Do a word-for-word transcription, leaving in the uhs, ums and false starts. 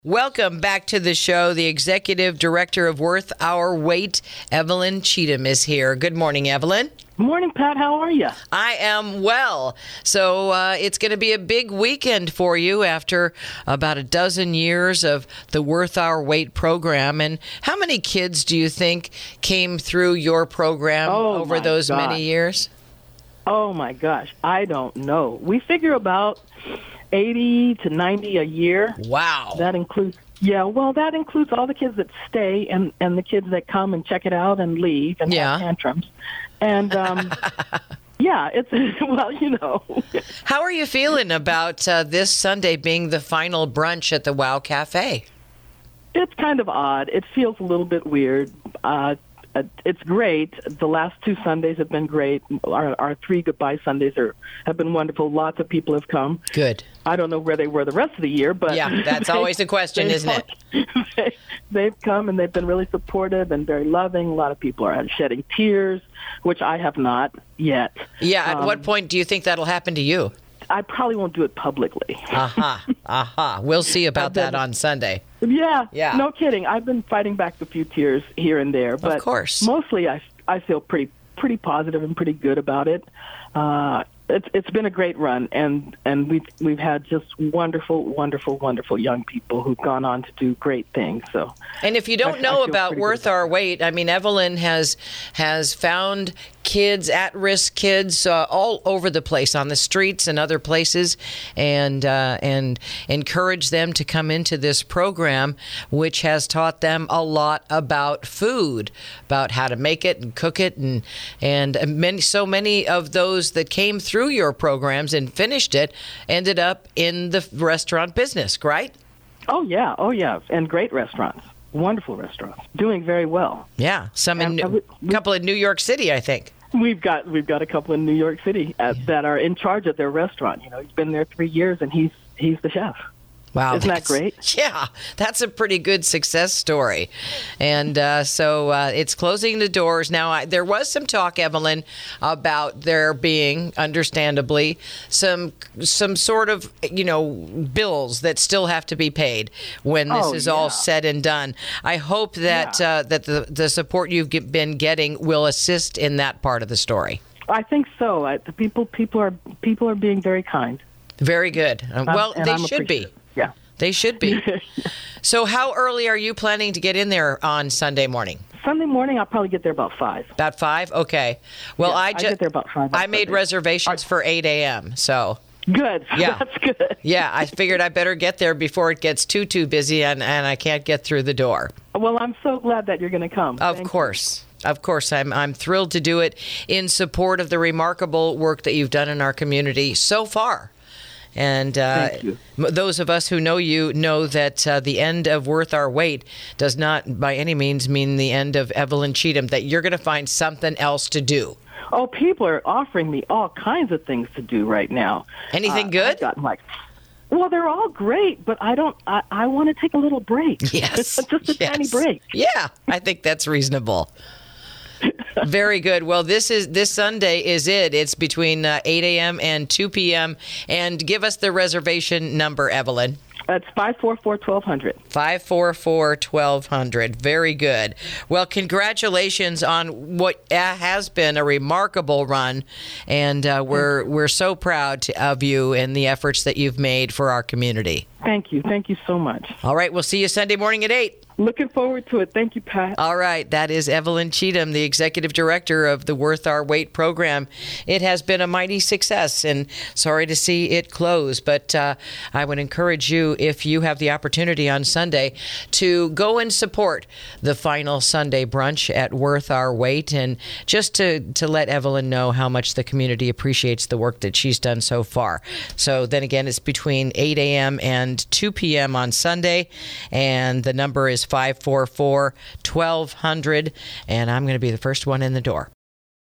Welcome back to the show. The executive director of Worth Our Weight, Evelyn Cheatham, is here. Good morning, Evelyn. Morning, Pat. How are you? I am well. So uh, it's going to be a big weekend for you after about a dozen years of the Worth Our Weight program. And how many kids do you think came through your program oh, over those gosh. many years? Oh, my gosh. I don't know. We figure about eighty to ninety a year. Wow. That includes, yeah, well, that includes all the kids that stay and, and the kids that come and check it out and leave and yeah. have tantrums. And, um, yeah, it's, well, you know. How are you feeling about uh, this Sunday being the final brunch at the Wow Cafe? It's kind of odd. It feels a little bit weird. Uh, it's great. The last two Sundays have been great. Our, our three goodbye Sundays are have been wonderful. Lots of people have come. Good. I don't know where they were the rest of the year, but yeah, that's they, always a question, isn't it? They, they've come and they've been really supportive and very loving. A lot of people are shedding tears, which I have not yet. Yeah. At um, what point do you think that'll happen to you? I probably won't do it publicly. Aha, aha. We'll see about been, that on Sunday. Yeah, yeah. No kidding. I've been fighting back a few tears here and there, but of course. mostly I, I feel pretty pretty positive and pretty good about it. Uh, it's it's been a great run, and, and we've we've had just wonderful, wonderful, wonderful young people who've gone on to do great things. So, and if you don't I, know I about Worth Our Weight, I mean, Evelyn has has found kids, at-risk kids, uh, all over the place on the streets and other places, and uh, and encourage them to come into this program, which has taught them a lot about food, about how to make it and cook it, and and many so many of those that came through your programs and finished it ended up in the restaurant business, right? Oh yeah, oh yeah, and great restaurants. Wonderful restaurants, doing very well. Yeah, some in a couple in New York City, I think. We've got we've got a couple in New York City at, yeah. that are in charge of their restaurant. You know, he's been there three years, and he's he's the chef. Wow, isn't that great? Yeah, that's a pretty good success story. And uh, so uh, it's closing the doors now. I, there was some talk, Evelyn, about there being, understandably, some some sort of you know bills that still have to be paid when this oh, is yeah. all said and done. I hope that yeah. uh, that the the support you've get, been getting will assist in that part of the story. I think so. I, the people people are people are being very kind. Very good. Uh, well, um, they I'm should be. Yeah. They should be. So how early are you planning to get in there on Sunday morning? Sunday morning, I'll probably get there about five. About five? Okay. Well, yeah, I just I get there about five. I made Sunday. reservations for eight a.m., so. Good. Yeah. That's good. Yeah, I figured I better get there before it gets too, too busy and, and I can't get through the door. Well, I'm so glad that you're going to come. Of Thank course. You. Of course. I'm, I'm thrilled to do it in support of the remarkable work that you've done in our community so far. And uh, those of us who know you know that uh, the end of Worth Our Weight does not by any means mean the end of Evelyn Cheatham, that you're going to find something else to do. Oh, people are offering me all kinds of things to do right now. Anything uh, good? I've gotten like, well, they're all great, but I don't. I, I want to take a little break. Yes. Just a yes. tiny break. Yeah, I think that's reasonable. Very good. Well, this is this Sunday is it. It's between uh, eight a.m. and two p.m. And give us the reservation number, Evelyn. It's five four four, one two zero zero. five four four, one two zero zero. Very good. Well, congratulations on what has been a remarkable run. And uh, we're we're so proud to, of you and the efforts that you've made for our community. Thank you. Thank you so much. All right. We'll see you Sunday morning at eight. Looking forward to it. Thank you, Pat. All right. That is Evelyn Cheatham, the executive director of the Worth Our Weight program. It has been a mighty success, and sorry to see it close, but uh, I would encourage you, if you have the opportunity on Sunday, to go and support the final Sunday brunch at Worth Our Weight, and just to, to let Evelyn know how much the community appreciates the work that she's done so far. So then again, it's between eight a.m. and two p.m. on Sunday, and the number is five four four, one two zero zero, and I'm going to be the first one in the door.